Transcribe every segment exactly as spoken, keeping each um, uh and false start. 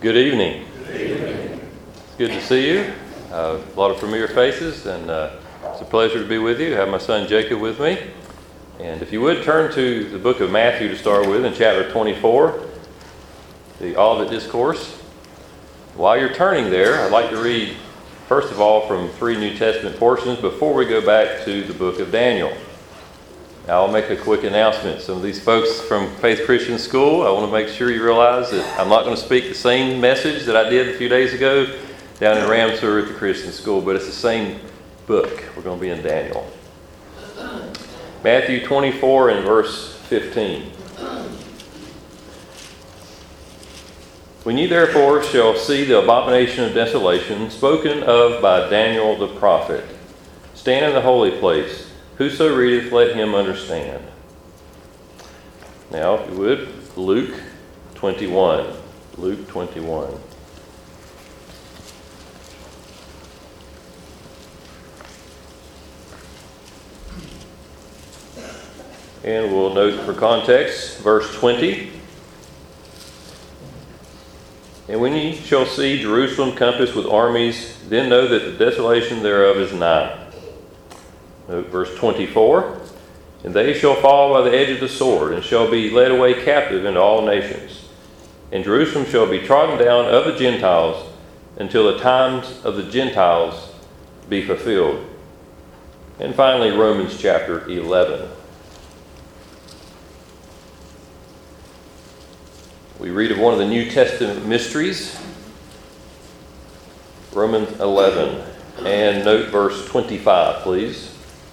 Good evening. Good evening. It's good to see you. Uh, a lot of familiar faces, and uh, it's a pleasure to be with you. I have my son Jacob with me. And if you would turn to the book of Matthew to start with, in chapter twenty-four, the Olivet Discourse. While you're turning there, I'd like to read, first of all, from three New Testament portions before we go back to the book of Daniel. Now, I'll make a quick announcement. Some of these folks from Faith Christian School, I want to make sure you realize that I'm not going to speak the same message that I did a few days ago down in Ramseur at the Christian School, but it's the same book. We're going to be in Daniel. Matthew twenty-four and verse fifteen. When ye therefore shall see the abomination of desolation spoken of by Daniel the prophet, stand in the holy place. Whoso readeth, let him understand. Now, if you would, Luke twenty-one. Luke twenty-one. And we'll note for context, verse twenty. And when ye shall see Jerusalem compassed with armies, then know that the desolation thereof is nigh. Note verse twenty-four. And they shall fall by the edge of the sword, and shall be led away captive into all nations. And Jerusalem shall be trodden down of the Gentiles, until the times of the Gentiles be fulfilled. And finally, Romans chapter eleven. We read of one of the New Testament mysteries, Romans eleven. And note verse twenty-five, please.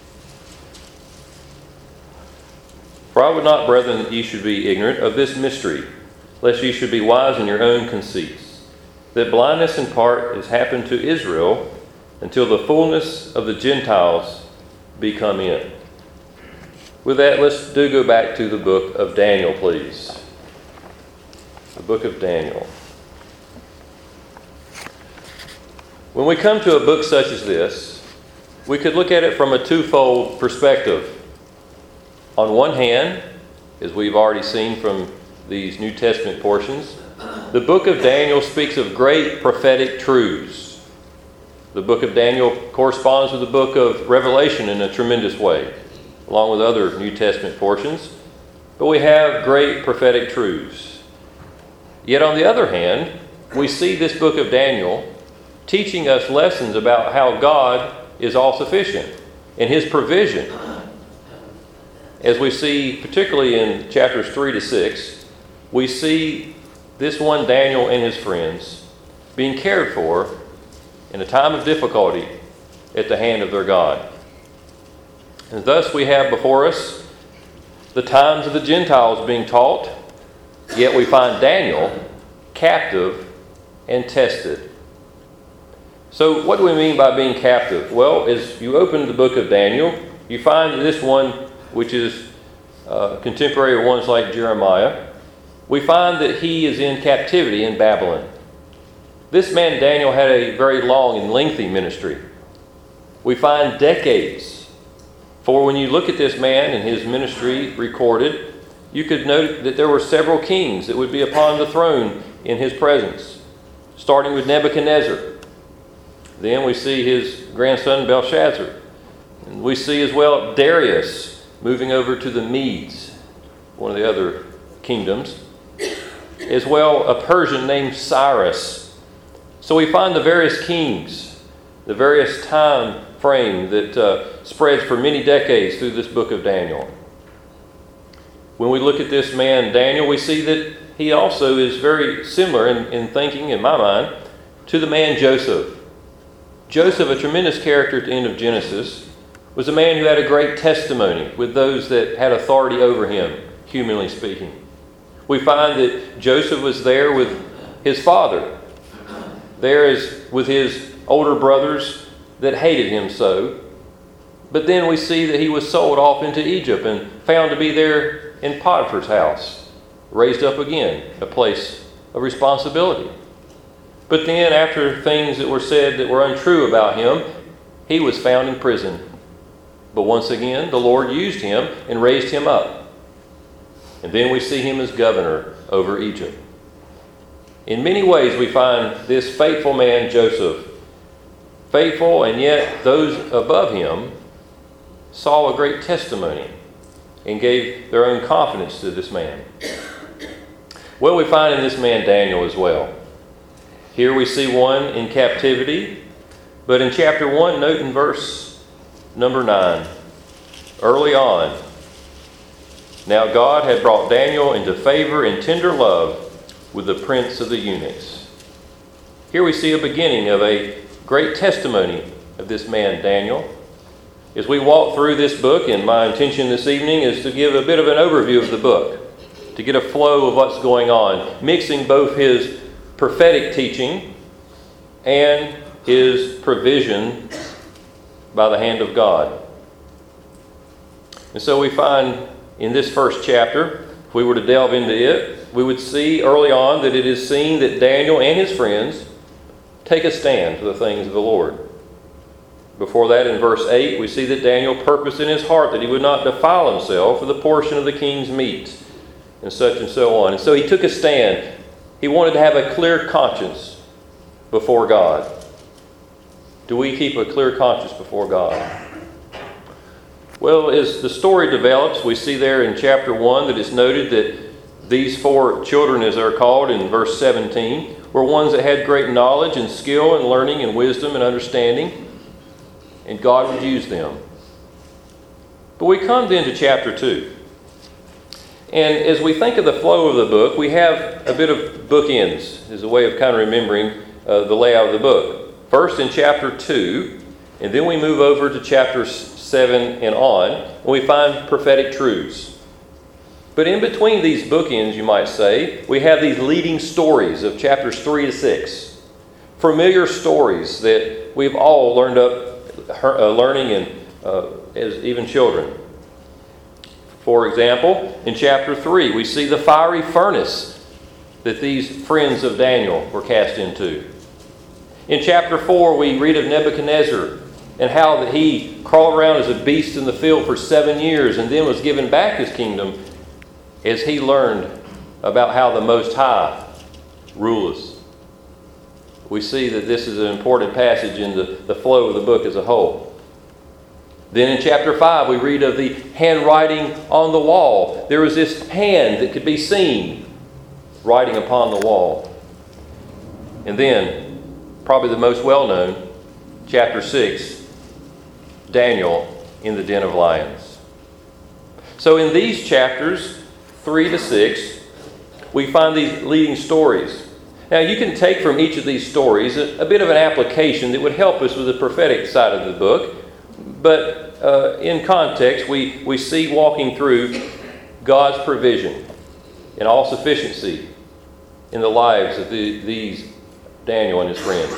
For I would not, brethren, that ye should be ignorant of this mystery, lest ye should be wise in your own conceits, that blindness in part is happened to Israel, until the fullness of the Gentiles be come in. With that, let's do go back to the book of Daniel, please. The book of Daniel. When we come to a book such as this, we could look at it from a twofold perspective. On one hand, as we've already seen from these New Testament portions, the book of Daniel speaks of great prophetic truths. The book of Daniel corresponds with the book of Revelation in a tremendous way, along with other New Testament portions. But we have great prophetic truths. Yet on the other hand, we see this book of Daniel teaching us lessons about how God is all-sufficient in His provision. As we see, particularly in chapters three to six, we see this one Daniel and his friends being cared for in a time of difficulty at the hand of their God. And thus we have before us the times of the Gentiles being taught, yet we find Daniel captive and tested. So what do we mean by being captive? Well, as you open the book of Daniel, you find that this one, which is uh, contemporary of ones like Jeremiah, we find that he is in captivity in Babylon. This man Daniel had a very long and lengthy ministry. We find decades. For when you look at this man and his ministry recorded, you could note that there were several kings that would be upon the throne in his presence, starting with Nebuchadnezzar. Then we see his grandson Belshazzar. And we see as well Darius moving over to the Medes, one of the other kingdoms. As well, a Persian named Cyrus. So we find the various kings, the various time frame that uh, spreads for many decades through this book of Daniel. When we look at this man, Daniel, we see that he also is very similar in, in thinking, in my mind, to the man Joseph. Joseph, a tremendous character at the end of Genesis, was a man who had a great testimony with those that had authority over him, humanly speaking. We find that Joseph was there with his father. There is with his older brothers that hated him so. But then we see that he was sold off into Egypt and found to be there in Potiphar's house, raised up again, a place of responsibility. But then after things that were said that were untrue about him, he was found in prison. But once again, the Lord used him and raised him up. And then we see him as governor over Egypt. In many ways, we find this faithful man, Joseph, faithful, and yet those above him saw a great testimony and gave their own confidence to this man. Well, we find in this man Daniel as well. Here we see one in captivity, but in chapter one, note in verse number nine, early on, now God had brought Daniel into favor and tender love with the prince of the eunuchs. Here we see a beginning of a great testimony of this man, Daniel. As we walk through this book, and my intention this evening is to give a bit of an overview of the book, to get a flow of what's going on, mixing both his prophetic teaching and his provision by the hand of God. And so we find in this first chapter, if we were to delve into it, we would see early on that it is seen that Daniel and his friends take a stand for the things of the Lord. Before that, in verse eight, we see that Daniel purposed in his heart that he would not defile himself with a portion of the king's meat, and such and so on. And so he took a stand. He wanted to have a clear conscience before God. Do we keep a clear conscience before God? Well, as the story develops, we see there in chapter one that it's noted that these four children, as they're called in verse seventeen, were ones that had great knowledge and skill and learning and wisdom and understanding, and God would use them. But we come then to chapter two. And as we think of the flow of the book, we have a bit of bookends as a way of kind of remembering uh, the layout of the book. First in chapter two, and then we move over to chapters seven and on, and we find prophetic truths. But in between these bookends, you might say, we have these leading stories of chapters three to six. Familiar stories that we've all learned up uh, learning and uh, as even children. For example, in chapter three, we see the fiery furnace that these friends of Daniel were cast into. In chapter four, we read of Nebuchadnezzar and how that he crawled around as a beast in the field for seven years and then was given back his kingdom as he learned about how the Most High ruleth. We see that this is an important passage in the, the flow of the book as a whole. Then in chapter five, we read of the handwriting on the wall. There was this hand that could be seen writing upon the wall. And then, probably the most well-known, chapter six, Daniel in the den of lions. So in these chapters, three to six, we find these leading stories. Now you can take from each of these stories a, a bit of an application that would help us with the prophetic side of the book. But uh, in context, we, we see walking through God's provision and all sufficiency in the lives of the, these Daniel and his friends.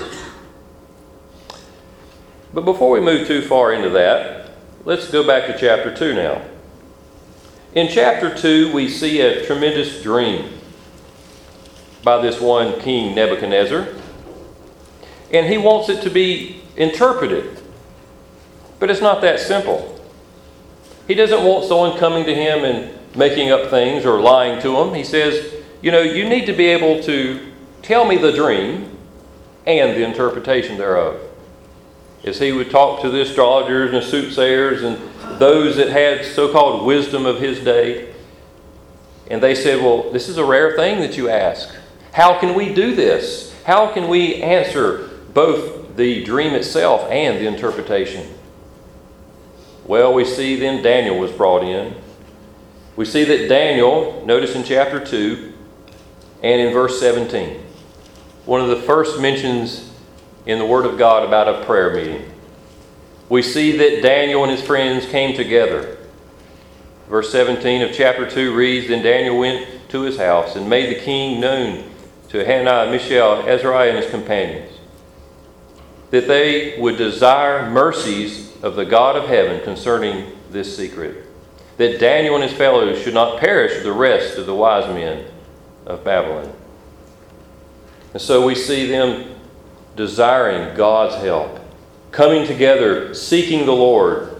But before we move too far into that, let's go back to chapter two now. In chapter two, we see a tremendous dream by this one king, Nebuchadnezzar. And he wants it to be interpreted. But it's not that simple. He doesn't want someone coming to him and making up things or lying to him. He says, you know, you need to be able to tell me the dream and the interpretation thereof. As he would talk to the astrologers and the soothsayers and those that had so-called wisdom of his day. And they said, well, this is a rare thing that you ask. How can we do this? How can we answer both the dream itself and the interpretation? Well, we see then Daniel was brought in. We see that Daniel, notice in chapter two and in verse seventeen, one of the first mentions in the Word of God about a prayer meeting. We see that Daniel and his friends came together. Verse seventeen of chapter two reads, Then Daniel went to his house and made the king known to Hananiah, Mishael, Azariah, and his companions, that they would desire mercies of the God of heaven concerning this secret, that Daniel and his fellows should not perish with the rest of the wise men of Babylon. And so we see them desiring God's help, coming together, seeking the Lord.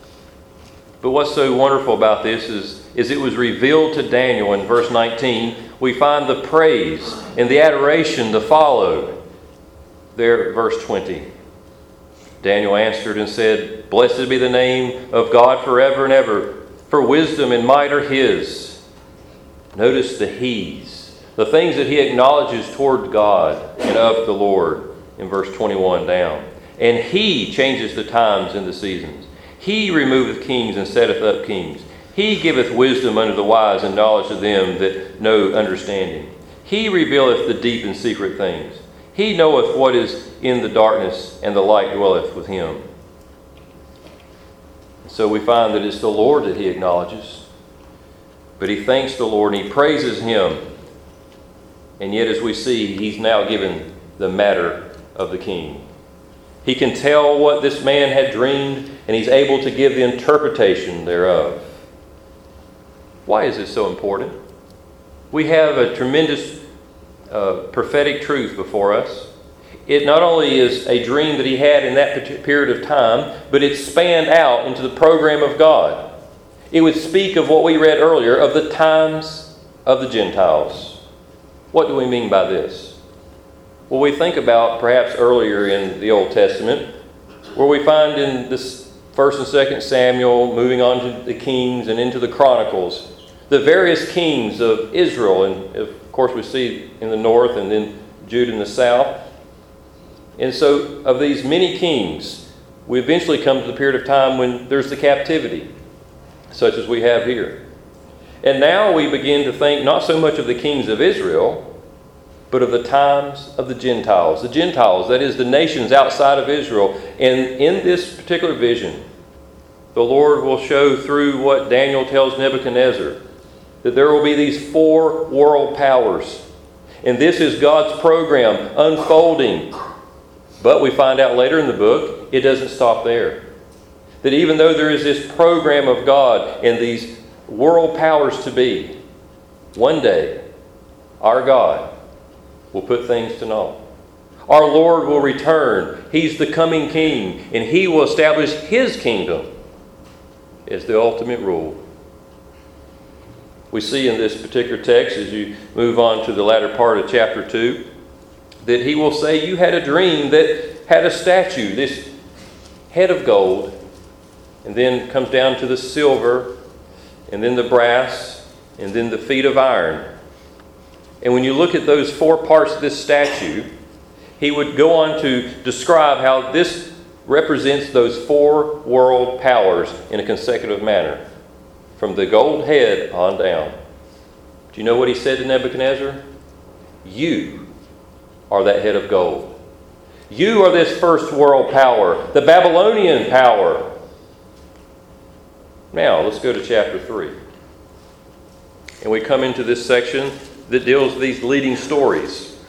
But what's so wonderful about this is, is it was revealed to Daniel in verse nineteen we find the praise and the adoration to follow. There, verse twenty. Daniel answered and said, "Blessed be the name of God forever and ever, for wisdom and might are His." Notice the He's, the things that he acknowledges toward God and of the Lord in verse twenty-one down. And He changes the times and the seasons. He removeth kings and setteth up kings. He giveth wisdom unto the wise and knowledge to them that know understanding. He revealeth the deep and secret things. He knoweth what is in the darkness, and the light dwelleth with Him. So we find that it's the Lord that he acknowledges. But he thanks the Lord and he praises Him. And yet, as we see, he's now given the matter of the king. He can tell what this man had dreamed, and he's able to give the interpretation thereof. Why is this so important? We have a tremendous uh, prophetic truth before us. It not only is a dream that he had in that period of time, but it spanned out into the program of God. It would speak of what we read earlier, of the times of the Gentiles. What do we mean by this? Well, we think about perhaps earlier in the Old Testament, where we find in this First and Second Samuel, moving on to the Kings and into the Chronicles, the various kings of Israel, and of course we see in the north and then Judah in the south. And so of these many kings, we eventually come to the period of time when there's the captivity, such as we have here. And now we begin to think not so much of the kings of Israel, but of the times of the Gentiles. The Gentiles, that is, the nations outside of Israel. And in this particular vision, the Lord will show through what Daniel tells Nebuchadnezzar, that there will be these four world powers. And this is God's program unfolding. But we find out later in the book, it doesn't stop there. That even though there is this program of God and these world powers to be, one day, our God will put things to naught. Our Lord will return. He's the coming King, and He will establish His kingdom as the ultimate rule. We see in this particular text, as you move on to the latter part of chapter two, that He will say, "You had a dream that had a statue, this head of gold," and then comes down to the silver, and then the brass, and then the feet of iron. And when you look at those four parts of this statue, he would go on to describe how this represents those four world powers in a consecutive manner, from the gold head on down. Do you know what he said to Nebuchadnezzar? You are that head of gold. You are this first world power, the Babylonian power. Now, let's go to chapter three. And we come into this section that deals with these leading stories.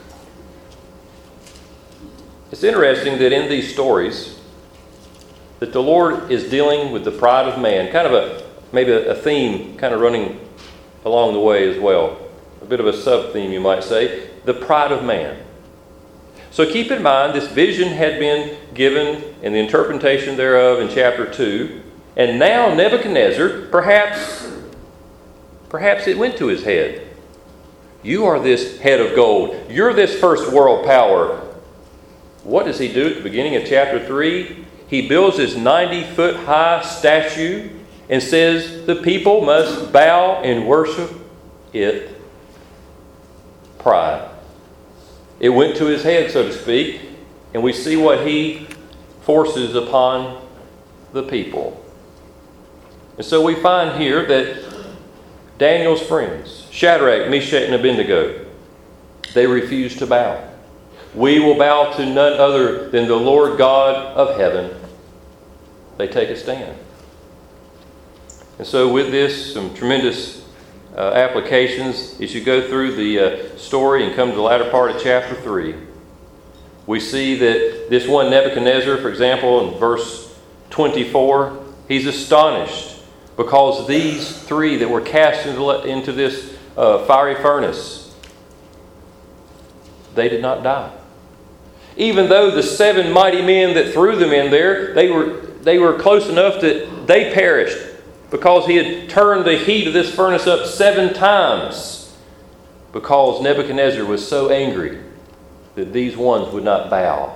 It's interesting that in these stories, that the Lord is dealing with the pride of man, kind of a maybe a theme kind of running along the way as well. A bit of a sub-theme, you might say, the pride of man. So keep in mind, this vision had been given and the interpretation thereof in chapter two. And now Nebuchadnezzar, perhaps, perhaps it went to his head. You are this head of gold. You're this first world power. What does he do at the beginning of chapter three? He builds this ninety-foot high statue and says the people must bow and worship it. Pride. It went to his head, so to speak, and we see what he forces upon the people. And so we find here that Daniel's friends, Shadrach, Meshach, and Abednego, they refuse to bow. We will bow to none other than the Lord God of heaven. They take a stand. And so with this, some tremendous uh, applications as you go through the uh, story and come to the latter part of chapter three. We see that this one Nebuchadnezzar, for example, in verse twenty-four, he's astonished because these three that were cast into, into this uh, fiery furnace, they did not die. Even though the seven mighty men that threw them in there, they were they were close enough that they perished because he had turned the heat of this furnace up seven times. because Nebuchadnezzar was so angry that these ones would not bow.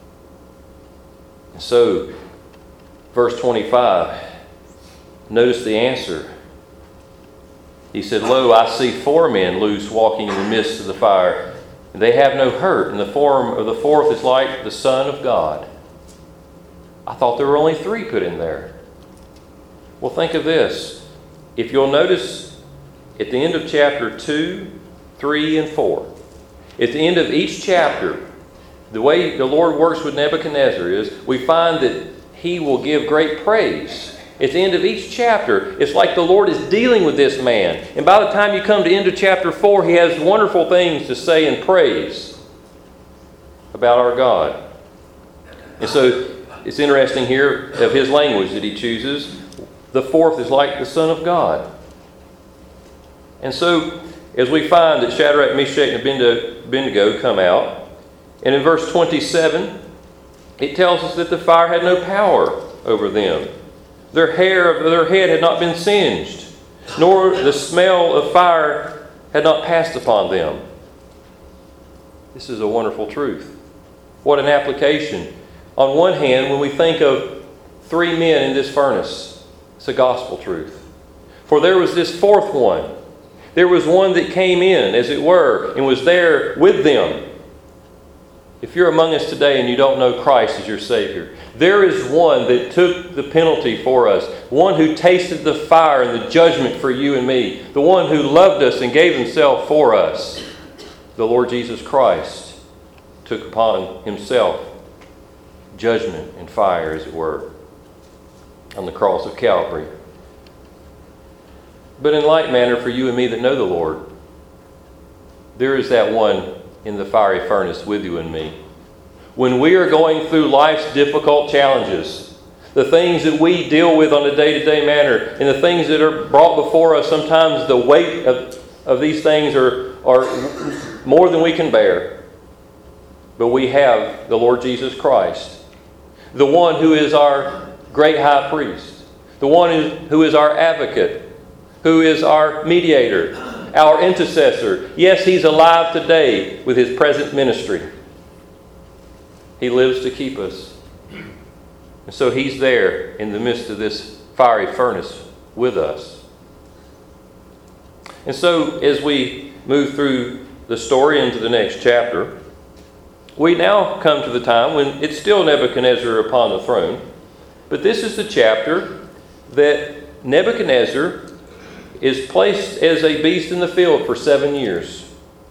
And so, verse twenty-five, notice the answer. He said, "Lo, I see four men loose walking in the midst of the fire. They have no hurt, and the form of the fourth is like the Son of God." I thought there were only three put in there. Well, think of this. If you'll notice at the end of chapter two, three, and four, at the end of each chapter, the way the Lord works with Nebuchadnezzar is we find that he will give great praise. At the end of each chapter, it's like the Lord is dealing with this man. And by the time you come to the end of chapter four, he has wonderful things to say and praise about our God. And so it's interesting here of his language that he chooses. The fourth is like the Son of God. And so as we find that Shadrach, Meshach, and Abednego come out, and in verse twenty-seven, it tells us that the fire had no power over them. Their hair of their head had not been singed, nor the smell of fire had not passed upon them. This is a wonderful truth. What an application. On one hand, when we think of three men in this furnace, it's a gospel truth. For there was this fourth one. There was one that came in, as it were, and was there with them. If you're among us today and you don't know Christ as your Savior, there is one that took the penalty for us, one who tasted the fire and the judgment for you and me, the one who loved us and gave himself for us. The Lord Jesus Christ took upon himself judgment and fire, as it were, on the cross of Calvary. But in like manner, for you and me that know the Lord, there is that one in the fiery furnace with you and me. When we are going through life's difficult challenges, the things that we deal with on a day-to-day manner, and the things that are brought before us, sometimes the weight of, of these things are, are more than we can bear. But we have the Lord Jesus Christ, the one who is our great high priest, the one who is our advocate, who is our mediator, our intercessor. Yes, he's alive today with his present ministry. He lives to keep us. And so he's there in the midst of this fiery furnace with us. And so as we move through the story into the next chapter, we now come to the time when it's still Nebuchadnezzar upon the throne. But this is the chapter that Nebuchadnezzar is placed as a beast in the field for seven years.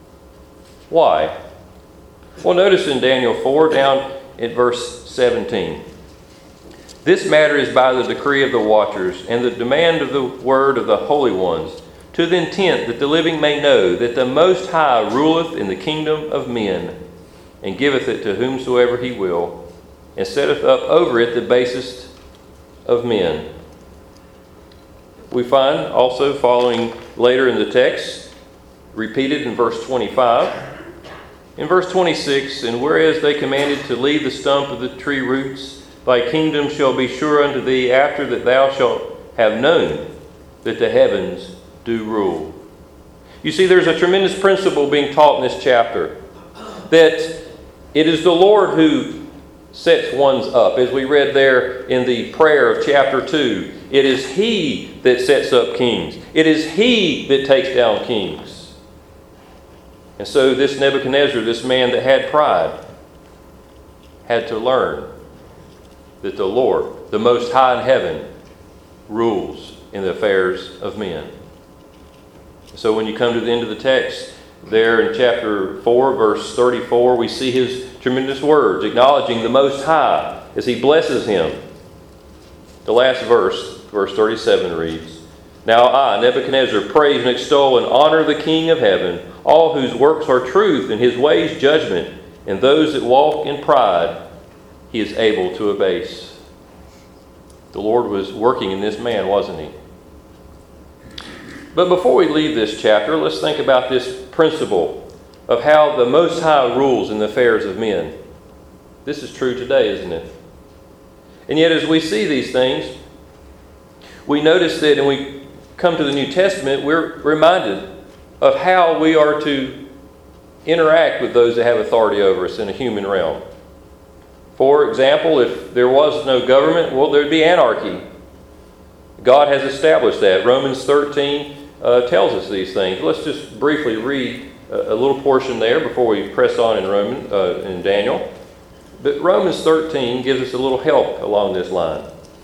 Why? Well, notice in Daniel four, down at verse seventeen. "This matter is by the decree of the watchers, and the demand of the word of the holy ones, to the intent that the living may know that the Most High ruleth in the kingdom of men, and giveth it to whomsoever he will, and setteth up over it the basest of men." We find also following later in the text, repeated in verse twenty-five. In verse twenty-six, "And whereas they commanded to leave the stump of the tree roots, thy kingdom shall be sure unto thee after that thou shalt have known that the heavens do rule." You see, there's a tremendous principle being taught in this chapter, that it is the Lord who sets ones up. As we read there in the prayer of chapter two, it is He that sets up kings. It is He that takes down kings. And so this Nebuchadnezzar, this man that had pride, had to learn that the Lord, the Most High in heaven, rules in the affairs of men. So when you come to the end of the text, there in chapter four, verse thirty-four, we see his tremendous words, acknowledging the Most High as he blesses him. The last verse, verse thirty-seven reads, "Now I, Nebuchadnezzar, praise and extol and honor the King of heaven, all whose works are truth and his ways judgment, and those that walk in pride he is able to abase." The Lord was working in this man, wasn't he? But before we leave this chapter, let's think about this principle of how the Most High rules in the affairs of men. This is true today, isn't it? And yet as we see these things, we notice that, and we come to the New Testament, we're reminded of how we are to interact with those that have authority over us in a human realm. For example, if there was no government, well, there'd be anarchy. God has established that. Romans thirteen uh, tells us these things. Let's just briefly read a, a little portion there before we press on in Roman, uh, in Daniel. But Romans thirteen gives us a little help along this line.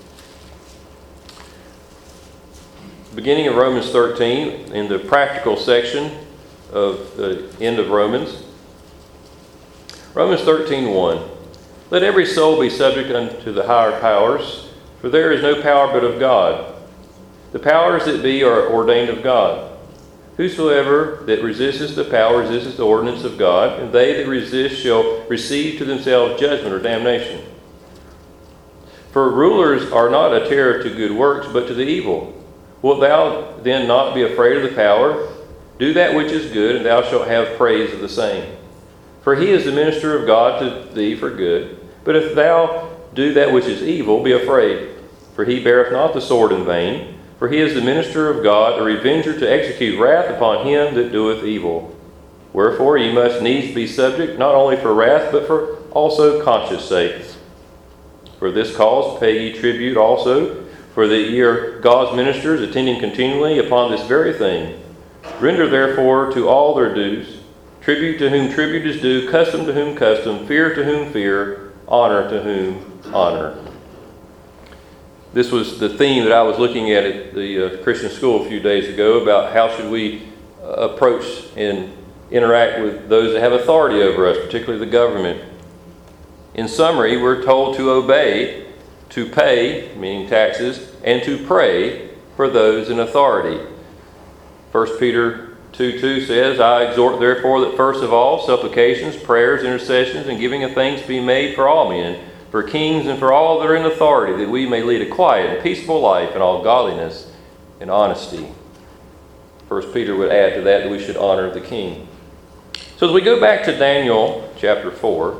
Beginning of Romans thirteen, in the practical section of the end of Romans. Romans thirteen one. Let every soul be subject unto the higher powers, for there is no power but of God. The powers that be are ordained of God. Whosoever that resisteth the power resisteth the ordinance of God, and they that resist shall receive to themselves judgment or damnation. For rulers are not a terror to good works, but to the evil. Wilt thou then not be afraid of the power? Do that which is good, and thou shalt have praise of the same. For he is the minister of God to thee for good. But if thou do that which is evil, be afraid. For he beareth not the sword in vain. For he is the minister of God, a revenger to execute wrath upon him that doeth evil. Wherefore ye must needs be subject, not only for wrath, but for also conscience sake. For this cause pay ye tribute also, for that ye are God's ministers, attending continually upon this very thing. Render therefore to all their dues, tribute to whom tribute is due, custom to whom custom, fear to whom fear, honor to whom honor. This was the theme that I was looking at at the uh, Christian school a few days ago about how should we uh, approach and interact with those that have authority over us, particularly the government. In summary, we're told to obey, to pay, meaning taxes, and to pray for those in authority. First Peter two two says, I exhort therefore that first of all supplications, prayers, intercessions, and giving of thanks be made for all men, for kings and for all that are in authority, that we may lead a quiet and peaceful life in all godliness and honesty. First Peter would add to that that we should honor the king. So as we go back to Daniel chapter four,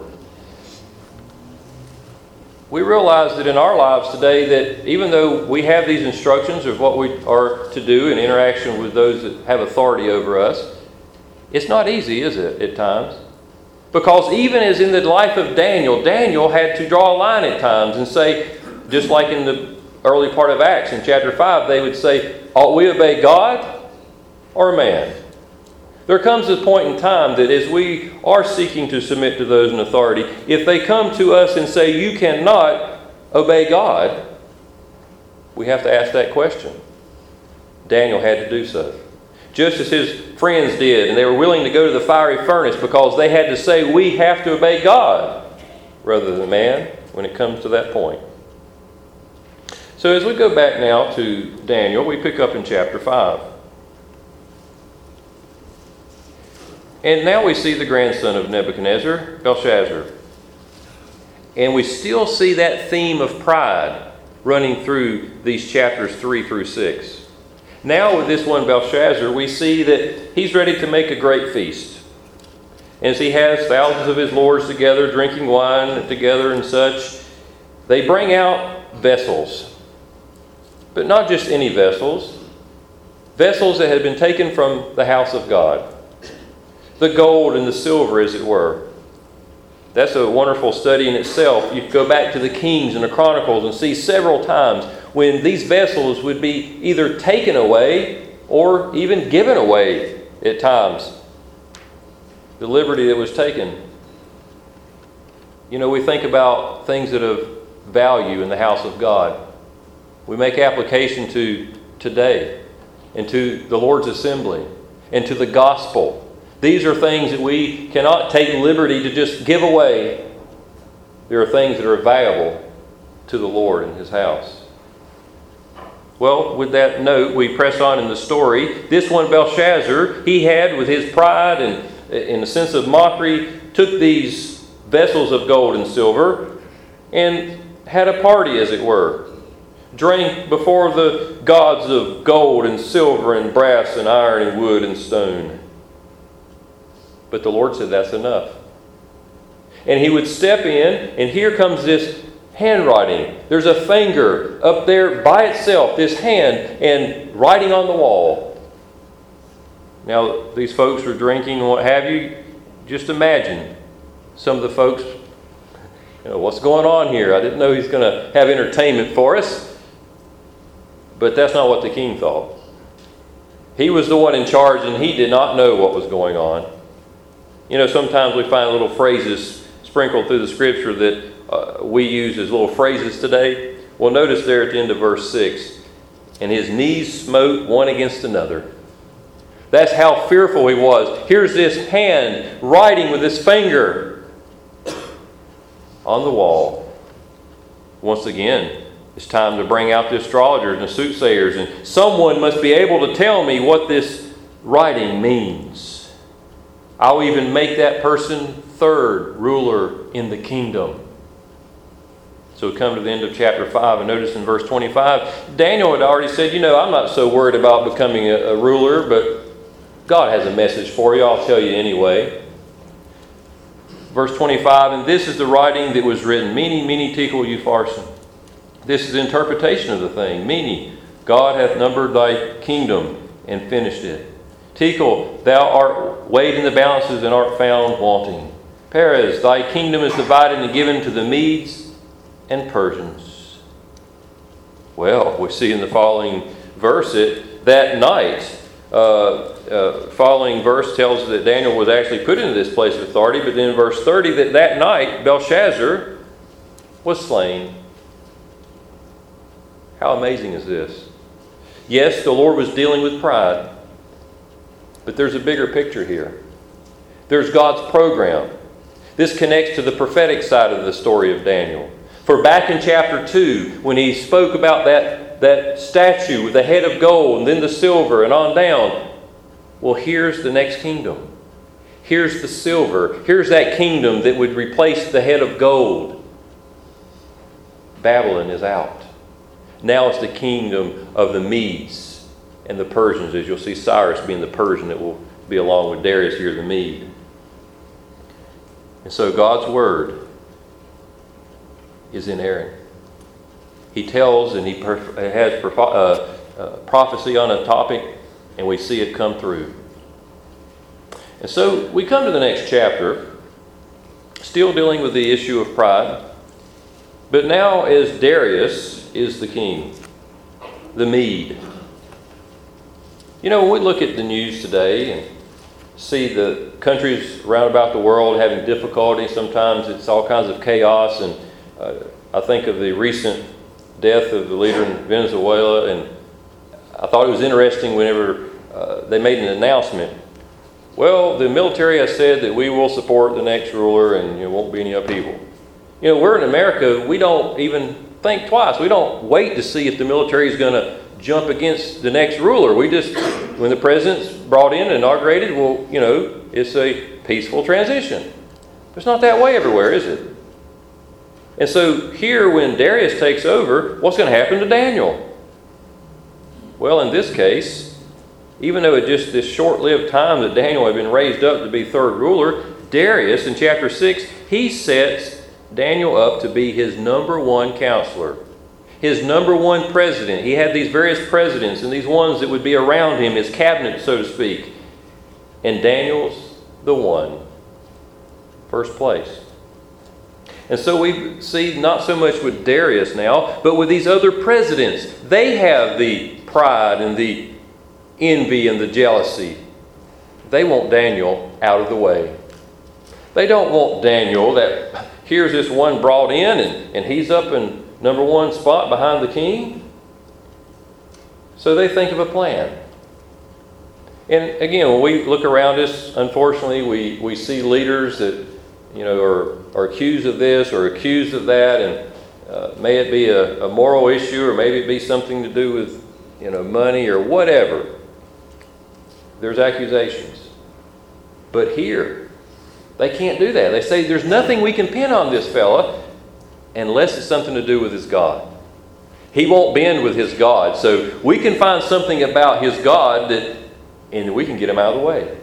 we realize that in our lives today that even though we have these instructions of what we are to do in interaction with those that have authority over us, it's not easy, is it, at times? Because even as in the life of Daniel, Daniel had to draw a line at times and say, just like in the early part of Acts in chapter five, they would say, ought we obey God or man? There comes a point in time that as we are seeking to submit to those in authority, if they come to us and say, you cannot obey God, we have to ask that question. Daniel had to do so. Just as his friends did, and they were willing to go to the fiery furnace because they had to say, we have to obey God rather than man when it comes to that point. So as we go back now to Daniel, we pick up in chapter five. And now we see the grandson of Nebuchadnezzar, Belshazzar. And we still see that theme of pride running through these chapters three through six. Now with this one Belshazzar, we see that he's ready to make a great feast. As he has thousands of his lords together, drinking wine together and such, they bring out vessels. But not just any vessels. Vessels that had been taken from the house of God. The gold and the silver, as it were. That's a wonderful study in itself. You go back to the Kings and the Chronicles and see several times when these vessels would be either taken away or even given away at times. The liberty that was taken. You know, we think about things that have value in the house of God. We make application to today and to the Lord's assembly and to the gospel. These are things that we cannot take liberty to just give away. There are things that are valuable to the Lord and His house. Well, with that note, we press on in the story. This one, Belshazzar, he had, with his pride and in a sense of mockery, took these vessels of gold and silver and had a party, as it were. Drank before the gods of gold and silver and brass and iron and wood and stone. But the Lord said, that's enough. And he would step in, and here comes this handwriting. There's a finger up there by itself, this hand, and writing on the wall. Now, these folks were drinking and what have you. Just imagine some of the folks, you know, what's going on here? I didn't know he's going to have entertainment for us. But that's not what the king thought. He was the one in charge, and he did not know what was going on. You know, sometimes we find little phrases sprinkled through the Scripture that uh, we use as little phrases today. Well, notice there at the end of verse six, and his knees smote one against another. That's how fearful he was. Here's this hand writing with his finger on the wall. Once again, it's time to bring out the astrologers and the soothsayers, and someone must be able to tell me what this writing means. I'll even make that person third ruler in the kingdom. So we come to the end of chapter five, and notice in verse twenty-five, Daniel had already said, you know, I'm not so worried about becoming a, a ruler, but God has a message for you. I'll tell you anyway. Verse twenty-five, and this is the writing that was written. Mene, mene, tekel, upharsin. This is the interpretation of the thing. Mene, God hath numbered thy kingdom and finished it. Tekel, thou art weighed in the balances and art found wanting. Peres, thy kingdom is divided and given to the Medes and Persians. Well, we see in the following verse that that night, uh, uh, following verse tells us that Daniel was actually put into this place of authority, but then in verse thirty that that night Belshazzar was slain. How amazing is this? Yes, the Lord was dealing with pride, but there's a bigger picture here. There's God's program. This connects to the prophetic side of the story of Daniel. For back in chapter two, when he spoke about that, that statue with the head of gold and then the silver and on down, well, here's the next kingdom. Here's the silver. Here's that kingdom that would replace the head of gold. Babylon is out. Now it's the kingdom of the Medes and the Persians, as you'll see Cyrus being the Persian that will be along with Darius here, the Mede. And so God's word is inerrant. He tells and he perf- has perf- uh, uh, prophecy on a topic, and we see it come through. And so we come to the next chapter, still dealing with the issue of pride, but now as Darius is the king, the Mede. You know, when we look at the news today and see the countries around about the world having difficulty, sometimes it's all kinds of chaos, and uh, I think of the recent death of the leader in Venezuela, and I thought it was interesting whenever uh, they made an announcement. Well, the military has said that we will support the next ruler and there won't be any upheaval. You know, we're in America, we don't even think twice. We don't wait to see if the military is going to jump against the next ruler. We just, when the president's brought in and inaugurated, well, you know, it's a peaceful transition. It's not that way everywhere, is it? And so here, when Darius takes over, what's going to happen to Daniel? Well, in this case, even though it just this short-lived time that Daniel had been raised up to be third ruler, Darius, in chapter six, he sets Daniel up to be his number one counselor, his number one president. He had these various presidents and these ones that would be around him, his cabinet, so to speak. And Daniel's the one. First place. And so we see not so much with Darius now, but with these other presidents. They have the pride and the envy and the jealousy. They want Daniel out of the way. They don't want Daniel that here's this one brought in and, and he's up in number one spot behind the king. So they think of a plan. And again, when we look around us, unfortunately, we, we see leaders that, you know, are, are accused of this or accused of that, and uh, may it be a, a moral issue or maybe it be something to do with, you know, money or whatever. There's accusations. But here, they can't do that. They say there's nothing we can pin on this fella unless it's something to do with his God. He won't bend with his God. So we can find something about his God that, and we can get him out of the way.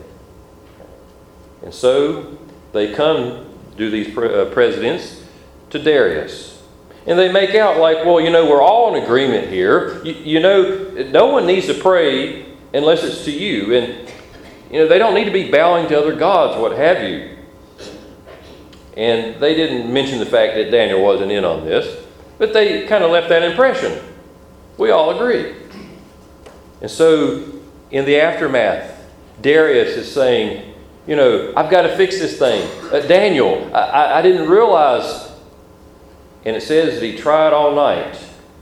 And so they come, do these pre- uh, presidents, to Darius. And they make out like, well, you know, we're all in agreement here. You, you know, no one needs to pray unless it's to you. And You know, they don't need to be bowing to other gods, what have you. And they didn't mention the fact that Daniel wasn't in on this, but they kind of left that impression. We all agree. And so, in the aftermath, Darius is saying, you know, I've got to fix this thing. Uh, Daniel, I, I, I didn't realize. And it says that he tried all night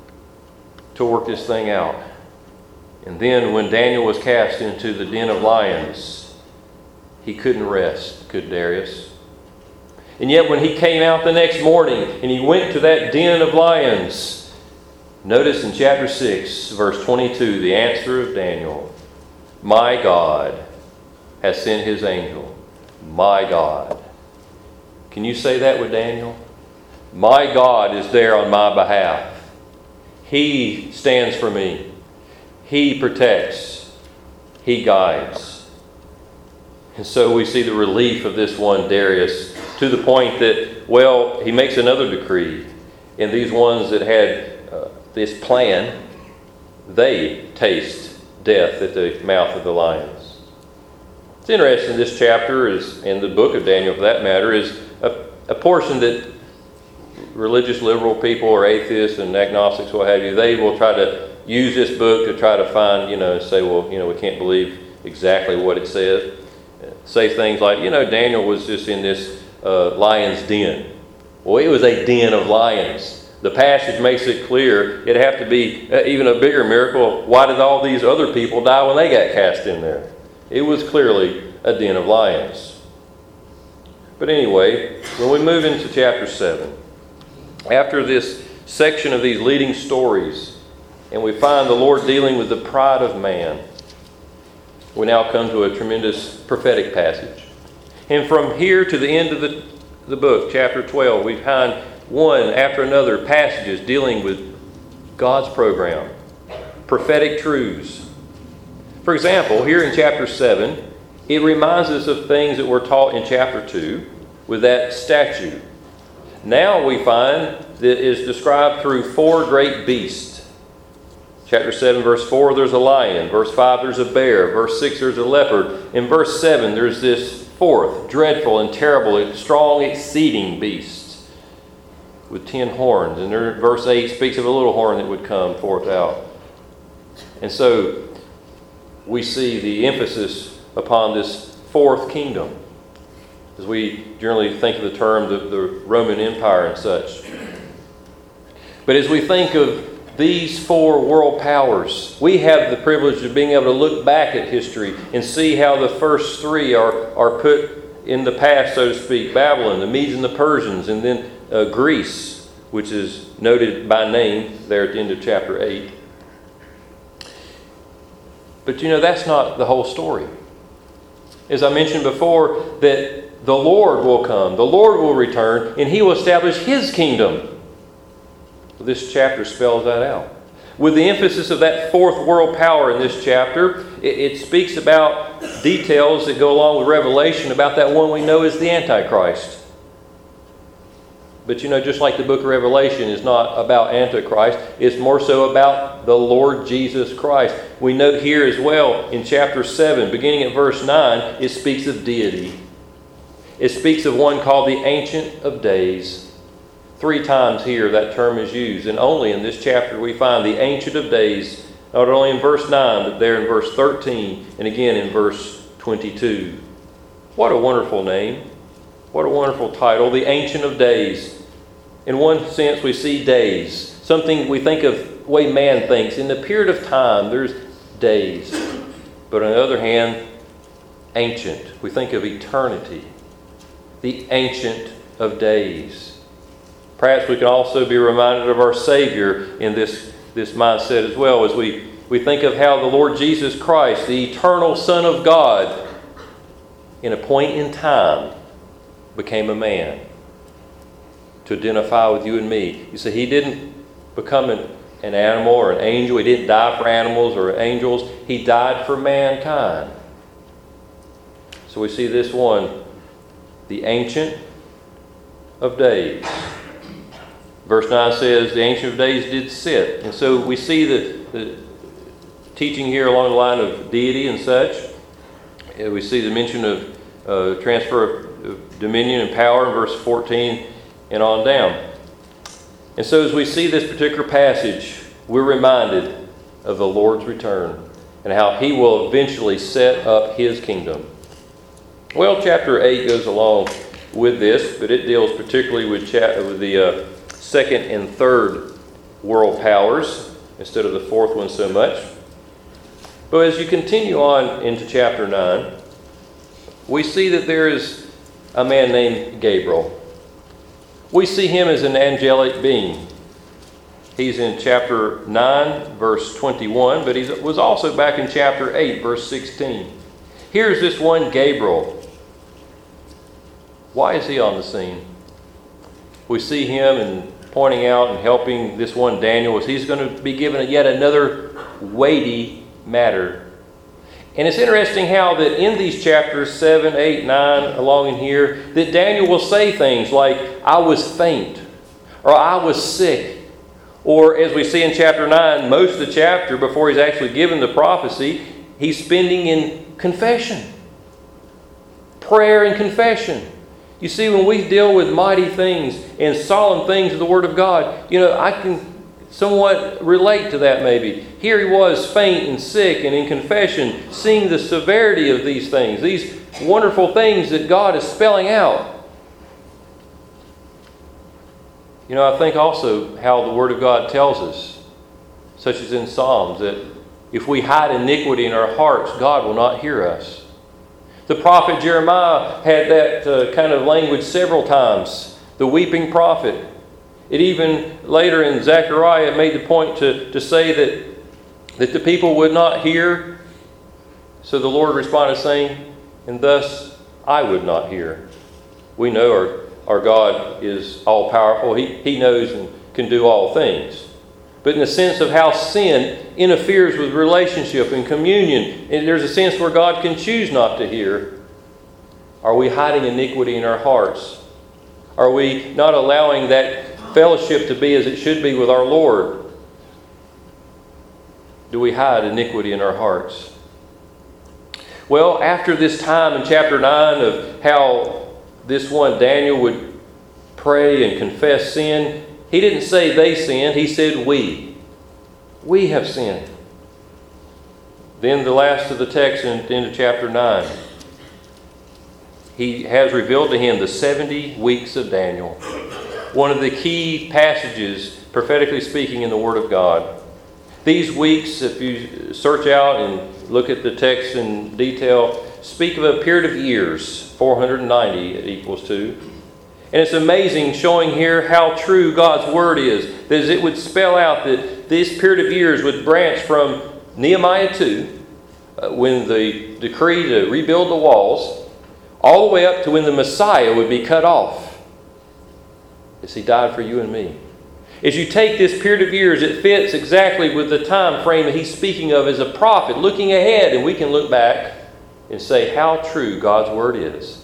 to work this thing out. And then when Daniel was cast into the den of lions, he couldn't rest, could Darius? And yet when he came out the next morning and he went to that den of lions, notice in chapter six, verse twenty-two, the answer of Daniel, my God has sent his angel. My God. Can you say that with Daniel? My God is there on my behalf. He stands for me. He protects. He guides. And so we see the relief of this one Darius to the point that, well, he makes another decree. And these ones that had uh, this plan, they taste death at the mouth of the lions. It's interesting, this chapter is, in the book of Daniel for that matter, is a, a portion that religious liberal people or atheists and agnostics, what have you, they will try to use this book to try to find, you know, say, well, you know, we can't believe exactly what it says. Say things like, you know, Daniel was just in this uh, lion's den. Well, it was a den of lions. The passage makes it clear it'd have to be uh, even a bigger miracle. Why did all these other people die when they got cast in there? It was clearly a den of lions. But anyway, when we move into chapter seven, after this section of these leading stories, and we find the Lord dealing with the pride of man, we now come to a tremendous prophetic passage. And from here to the end of the, the book, chapter twelve, we find one after another passages dealing with God's program, prophetic truths. For example, here in chapter seven, it reminds us of things that were taught in chapter two with that statue. Now we find that it is described through four great beasts. Chapter seven, verse four, there's a lion. Verse five, there's a bear. Verse six, there's a leopard. In verse seven, there's this fourth, dreadful and terrible, strong, exceeding beast with ten horns. And there, verse eight speaks of a little horn that would come forth out. And so we see the emphasis upon this fourth kingdom, as we generally think of the term the, the Roman Empire and such. But as we think of these four world powers, we have the privilege of being able to look back at history and see how the first three are, are put in the past, so to speak. Babylon, the Medes and the Persians, and then uh, Greece, which is noted by name there at the end of chapter eight. But you know, that's not the whole story. As I mentioned before, that the Lord will come, the Lord will return, and He will establish His kingdom. Well, this chapter spells that out. With the emphasis of that fourth world power in this chapter, it, it speaks about details that go along with Revelation about that one we know as the Antichrist. But you know, just like the book of Revelation is not about Antichrist, it's more so about the Lord Jesus Christ. We note here as well in chapter seven, beginning at verse nine, it speaks of deity. It speaks of one called the Ancient of Days. Three times here that term is used, and only in this chapter we find the Ancient of Days, not only in verse nine, but there in verse thirteen, and again in verse twenty-two. What a wonderful name. What a wonderful title, the Ancient of Days. In one sense, we see days, something we think of the way man thinks. In the period of time, there's days. But on the other hand, ancient. We think of eternity. The Ancient of Days. Perhaps we can also be reminded of our Savior in this, this mindset as well, as we, we think of how the Lord Jesus Christ, the eternal Son of God, in a point in time, became a man to identify with you and me. You see, He didn't become an, an animal or an angel. He didn't die for animals or angels. He died for mankind. So we see this one, the Ancient of Days. Verse nine says, the Ancient of Days did sit. And so we see the, the teaching here along the line of deity and such. We see the mention of uh, transfer of dominion and power in verse fourteen and on down. And so as we see this particular passage, we're reminded of the Lord's return and how He will eventually set up His kingdom. Well, chapter eight goes along with this, but it deals particularly with, cha- with the uh, second and third world powers instead of the fourth one so much. But as you continue on into chapter nine, we see that there is a man named Gabriel. We see him as an angelic being. He's in chapter nine, verse twenty-one, but he was also back in chapter eight, verse sixteen. Here's this one Gabriel. Why is he on the scene? We see him and pointing out and helping this one Daniel as he's going to be given yet another weighty matter. And it's interesting how that in these chapters seven, eight, nine, along in here, that Daniel will say things like, I was faint, or I was sick. Or as we see in chapter nine, most of the chapter before he's actually given the prophecy, he's spending in confession. Prayer and confession. You see, when we deal with mighty things and solemn things of the Word of God, you know, I can somewhat relate to that maybe. Here he was, faint and sick and in confession, seeing the severity of these things, these wonderful things that God is spelling out. You know, I think also how the Word of God tells us, such as in Psalms, that if we hide iniquity in our hearts, God will not hear us. The prophet Jeremiah had that uh, kind of language several times, the weeping prophet. It even later in Zechariah made the point to, to say that, that the people would not hear. So the Lord responded saying, and thus I would not hear. We know our, our God is all-powerful. He, he knows and can do all things. But in the sense of how sin interferes with relationship and communion, and there's a sense where God can choose not to hear. Are we hiding iniquity in our hearts? Are we not allowing that fellowship to be as it should be with our Lord? Do we hide iniquity in our hearts? Well, after this time in chapter nine of how this one Daniel would pray and confess sin, he didn't say they sinned, he said we. We have sinned. Then the last of the text in the end of chapter nine, he has revealed to him the seventy weeks of Daniel. One of the key passages, prophetically speaking, in the Word of God. These weeks, if you search out and look at the text in detail, speak of a period of years, four hundred ninety it equals to. And it's amazing showing here how true God's Word is. That it would spell out that this period of years would branch from Nehemiah two, uh, when the decree to rebuild the walls, all the way up to when the Messiah would be cut off. As He died for you and me. As you take this period of years, it fits exactly with the time frame that he's speaking of as a prophet, looking ahead, and we can look back and say how true God's Word is.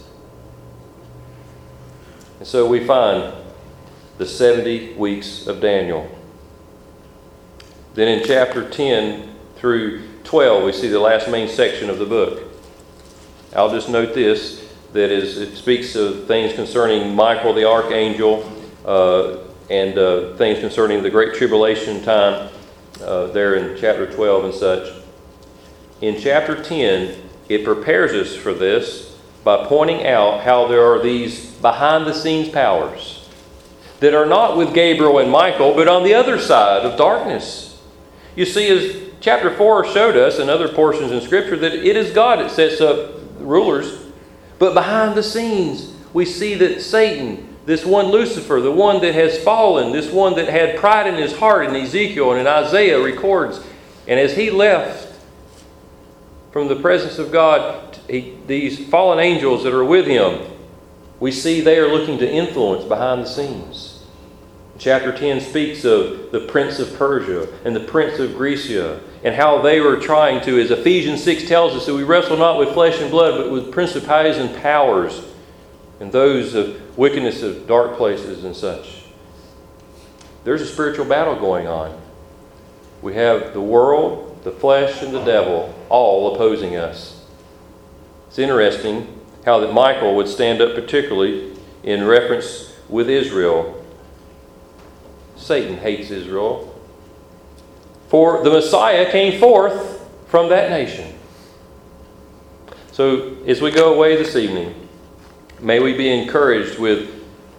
And so we find the seventy weeks of Daniel. Then in chapter ten through twelve, we see the last main section of the book. I'll just note this, that is, it speaks of things concerning Michael the archangel, uh, and uh, things concerning the Great Tribulation time, uh, there in chapter twelve and such. In chapter ten, it prepares us for this by pointing out how there are these behind-the-scenes powers that are not with Gabriel and Michael, but on the other side of darkness. You see, as chapter four showed us, and other portions in Scripture, that it is God that sets up rulers, but behind the scenes, we see that Satan, this one Lucifer, the one that has fallen, this one that had pride in his heart, in Ezekiel and in Isaiah records, and as he left from the presence of God, he, these fallen angels that are with him, we see they are looking to influence behind the scenes. Chapter ten speaks of the prince of Persia and the prince of Grecia, and how they were trying to, as Ephesians six tells us, that we wrestle not with flesh and blood, but with principalities and powers, and those of wickedness of dark places and such. There's a spiritual battle going on. We have the world, the flesh, and the devil all opposing us. It's interesting how that Michael would stand up particularly in reference with Israel. Satan hates Israel. For the Messiah came forth from that nation. So as we go away this evening, may we be encouraged with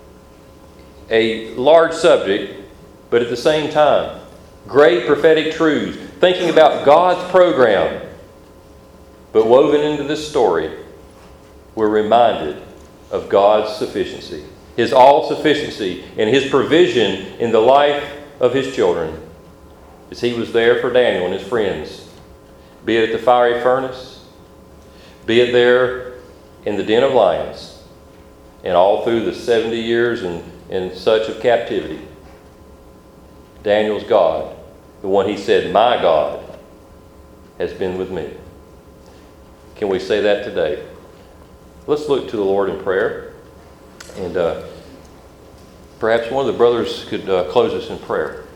a large subject, but at the same time, great prophetic truths, thinking about God's program. But woven into this story, we're reminded of God's sufficiency, His all-sufficiency, and His provision in the life of His children, as He was there for Daniel and his friends, be it at the fiery furnace, be it there in the den of lions, and all through the seventy years and, and such of captivity. Daniel's God, the one he said, "My God has been with me." Can we say that today? Let's look to the Lord in prayer. And uh, perhaps one of the brothers could uh, close us in prayer.